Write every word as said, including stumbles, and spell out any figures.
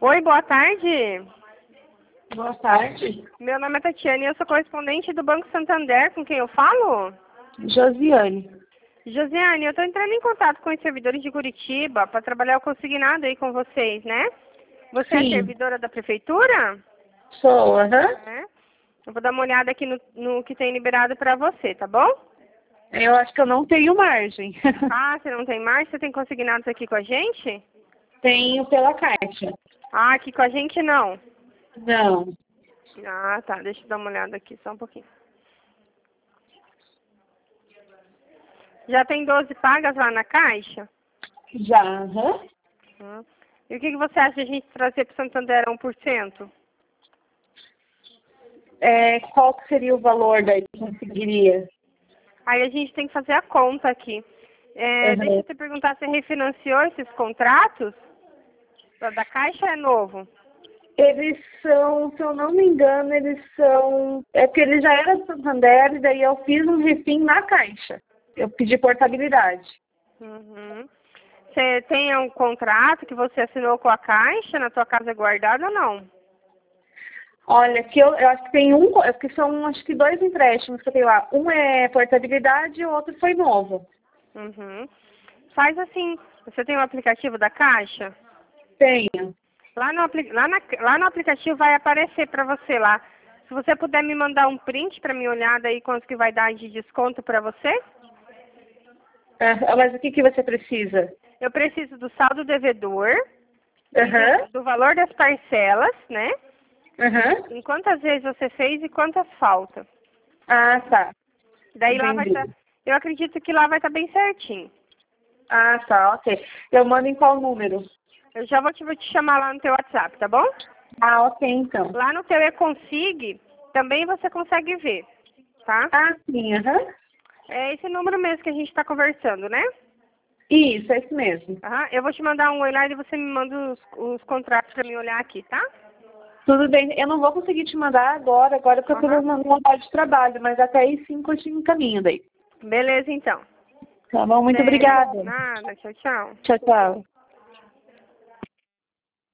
Oi, boa tarde. Boa tarde. Meu nome é Tatiana e eu sou correspondente do Banco Santander. Com quem eu falo? Josiane. Josiane, eu estou entrando em contato com os servidores de Curitiba para trabalhar o consignado aí com vocês, né? Você Sim. é servidora da prefeitura? Sou, aham. É. Eu vou dar uma olhada aqui no, no que tem liberado para você, tá bom? Eu acho que eu não tenho margem. Ah, você não tem mais? Você tem consignados aqui com a gente? Tenho pela caixa. Ah, aqui com a gente não. Não. Ah, tá. Deixa eu dar uma olhada aqui só um pouquinho. Já tem doze pagas lá na caixa? Já, aham. Hum. E o que, que você acha de a gente trazer para o Santander a um por cento? É, qual que seria o valor daí que conseguiria? Aí a gente tem que fazer a conta aqui. É, Uhum. Deixa eu te perguntar, você refinanciou esses contratos? Da, da caixa é novo? Eles são, se eu não me engano, eles são... É porque ele já era do Santander e daí eu fiz um refim na caixa. Eu pedi portabilidade. Uhum. Você tem um contrato que você assinou com a caixa na tua casa guardada ou não? Olha, que eu, eu acho que tem um, é porque são acho que dois empréstimos que eu tenho lá. Um é portabilidade e o outro foi novo. Uhum. Faz assim, você tem o aplicativo da caixa? Tenho. Lá no, apli- lá, na, lá no aplicativo vai aparecer para você lá. Se você puder me mandar um print para me olhar daí quanto que vai dar de desconto para você? Ah, mas o que, que você precisa? Eu preciso do saldo devedor e Aham, do, do valor das parcelas, né? aham. Em quantas vezes você fez e quantas falta. Ah, tá. Daí lá vai Entendi. estar, eu acredito que lá vai estar bem certinho. Ah, tá, ok. Eu mando em qual número? Eu já vou te, vou te chamar lá no teu WhatsApp, tá bom? Ah, ok, então. Lá no teu E-Consig também você consegue ver, tá? Ah, sim, aham. É esse número mesmo que a gente está conversando, né? Isso, é isso mesmo. Aham. Eu vou te mandar um oi lá e você me manda os, os contratos para me olhar aqui, tá? Tudo bem, eu não vou conseguir te mandar agora, agora porque eu Aham. estou no horário de trabalho, mas até aí sim eu te encaminho daí. Beleza, então. Tá bom, muito Até. obrigada. Nada. Tchau, tchau. Tchau, tchau.